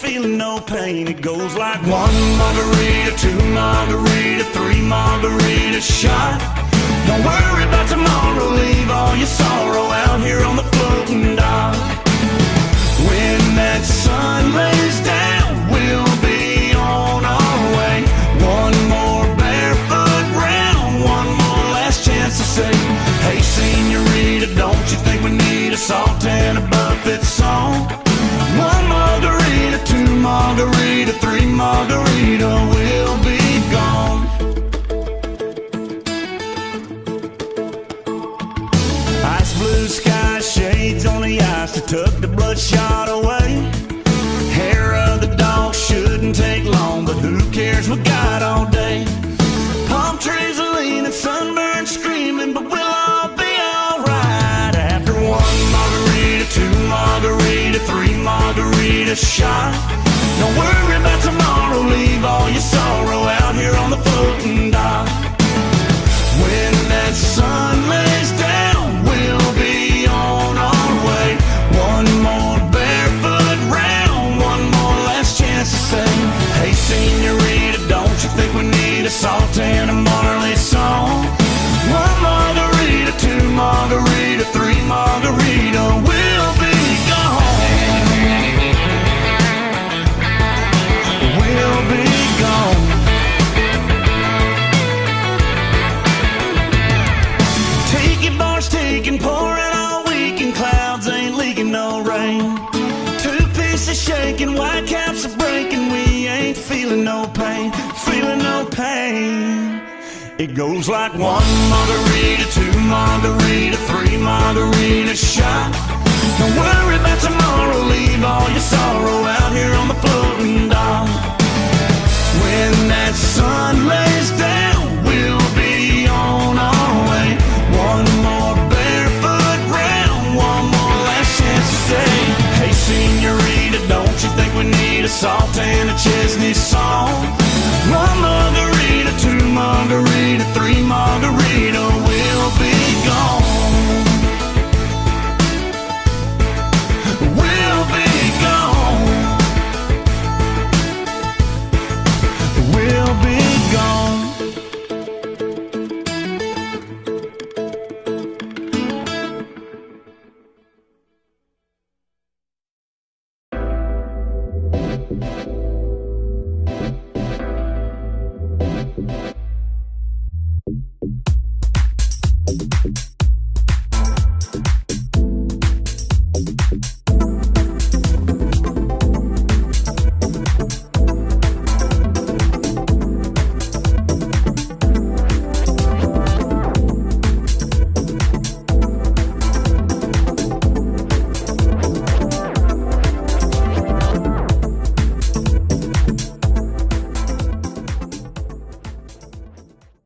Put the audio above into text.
feeling no pain. It goes like one margarita, two margarita, three margarita shot. Don't worry about tomorrow, leave all your sorrow out here on the floating dock. When that sun lays down, we'll be on our way. One more barefoot round, one more last chance to say, hey senorita, don't you think we need a salt and a buffet song? One margarita, two margarita, three margarita, we'll be gone. Ice blue sky, shades on the ice to tuck the bloodshot away. Hair of the dog shouldn't take long, but who cares, we got all day. Palm trees are leaning, sunburned, screaming, but we'll all be alright. After one margarita, two margarita, three margarita shot. Don't worry about tomorrow, leave all your sorrow out here on the floating dock. When that sun lays down, we'll be on our way. One more barefoot round, one more last chance to say, hey senorita, don't you think we need a salt and a Marley song? One margarita, two margarita, three margarita, we'll be gone. We'll be gone. Tiki bars taking, pouring all weekend, clouds ain't leaking no rain. Two pieces shaking, white caps are breaking, we ain't feeling no pain, feeling no pain. It goes like one margarita, two margarita, three margarita shot. Don't worry about tomorrow, leave all your sorrow out here on the floating dock. When that sun lays down, we'll be on our way. One more barefoot round, one more last chance to say, hey senorita, don't you think we need a salt and a Chesney song? One margarita, two margarita, three margarita, we'll be gone. We'll be gone. We'll be gone.